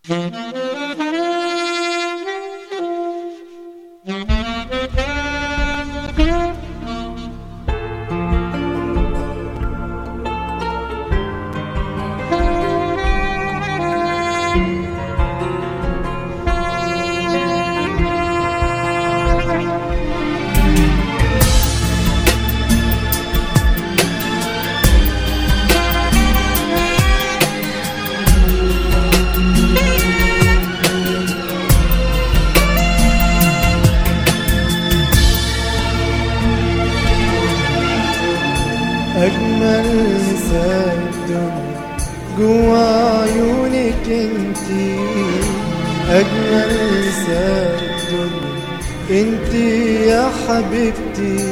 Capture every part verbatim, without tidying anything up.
أجمل نساء الدنيا جوا عيونك انتي، أجمل نساء الدنيا انتي يا حبيبتي،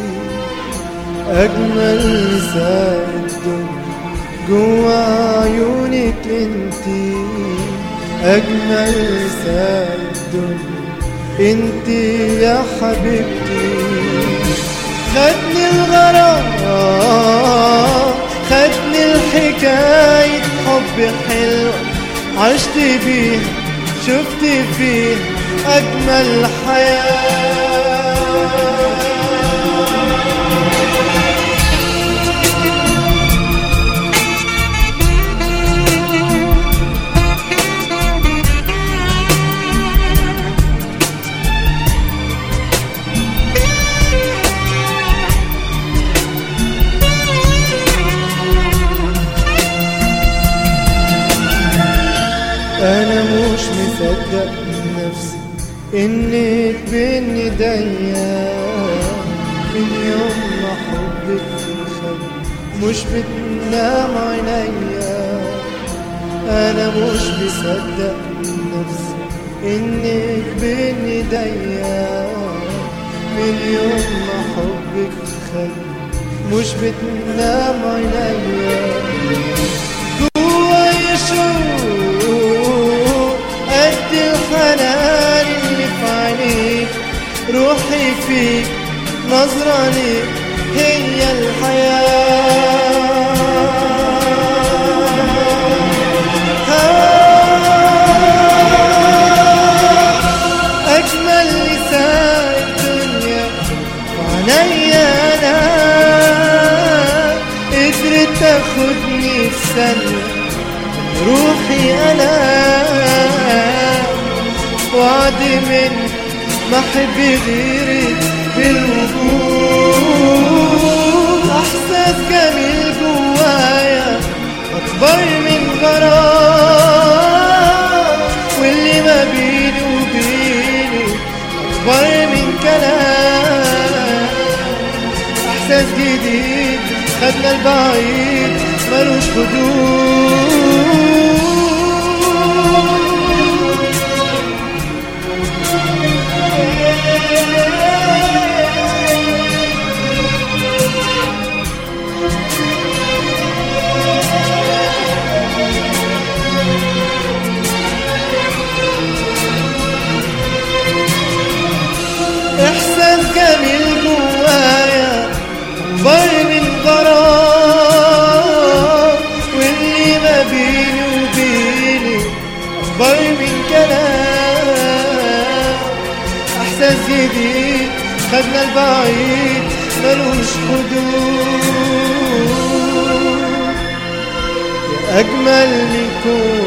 أجمل نساء الدنيا جوا عيونك انتي، أجمل نساء الدنيا انتي يا حبيبتي. خدني الغرام، خدني الحكاية حب حلوة عشت بيه، شفت فيه أجمل حياة. أنا مش مصدق نفسي إنك بين ايديا، من يوم ما حبك خد مش بتنام عينيا. أنا مش مصدق نفسي إنك بين ايديا، من يوم ما حبك خد مش بتنام عينيا. جوايا شوق قد الحنان اللي في عينيك، روحي فيك نظرة ليك هي الحياة. أجمل نساء الدنيا وعنيا أنا، قدرت تاخدني في ثانية روحي أنا، وعد من ما أحب غيرك بالوجود. إحساس جميل جوايا أكبر من غرام، واللي ما بيني وبيني أكبر من كلام. إحساس جديد خدنا البعيد ملوش حدود. إحساس جميل جوايا أكبر من غرام، واللي ما بيني وبيني أكبر من كلام. إحساس جديد خدنا البعيد ملوش حدود. يا أجمل من كل